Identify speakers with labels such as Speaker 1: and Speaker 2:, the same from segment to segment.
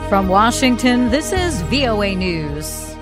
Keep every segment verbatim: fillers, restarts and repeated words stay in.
Speaker 1: From Washington, this is V O A News.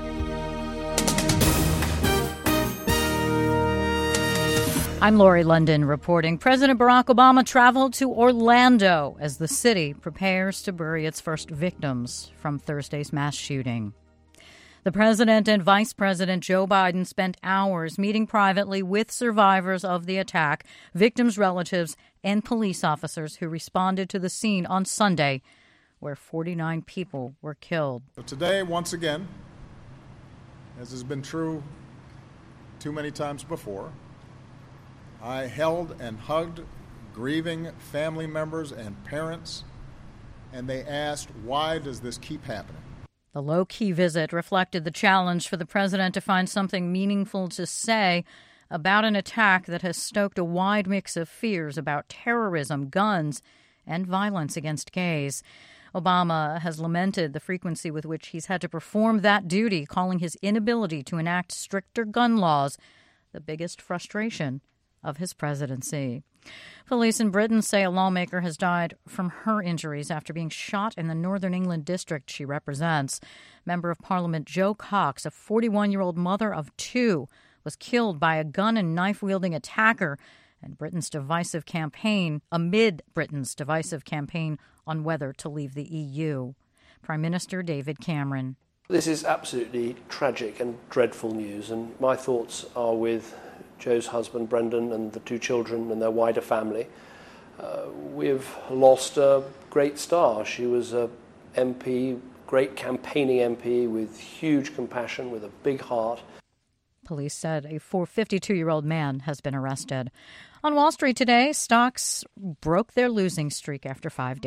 Speaker 1: I'm Lori London reporting. President Barack Obama traveled to Orlando as the city prepares to bury its first victims from Thursday's mass shooting. The president and Vice President Joe Biden spent hours meeting privately with survivors of the attack, victims' relatives, and police officers who responded to the scene on Sunday, where forty-nine people were killed.
Speaker 2: So today, once again, as has been true too many times before, I held and hugged grieving family members and parents, and they asked, why does this keep happening?
Speaker 1: The low-key visit reflected the challenge for the president to find something meaningful to say about an attack that has stoked a wide mix of fears about terrorism, guns, and violence against gays. Obama has lamented the frequency with which he's had to perform that duty, calling his inability to enact stricter gun laws the biggest frustration of his presidency. Police in Britain say a lawmaker has died from her injuries after being shot in the Northern England district she represents. Member of Parliament Jo Cox, a forty-one-year-old mother of two, was killed by a gun and knife-wielding attacker and Britain's divisive campaign, amid Britain's divisive campaign on whether to leave the E U. Prime Minister David Cameron.
Speaker 3: This is absolutely tragic and dreadful news, and my thoughts are with Joe's husband, Brendan, and the two children and their wider family. Uh, we've lost a great star. She was a M P, great campaigning M P with huge compassion, with a big heart.
Speaker 1: Police said a fifty-two-year-old man has been arrested. On Wall Street today, stocks broke their losing streak after five days.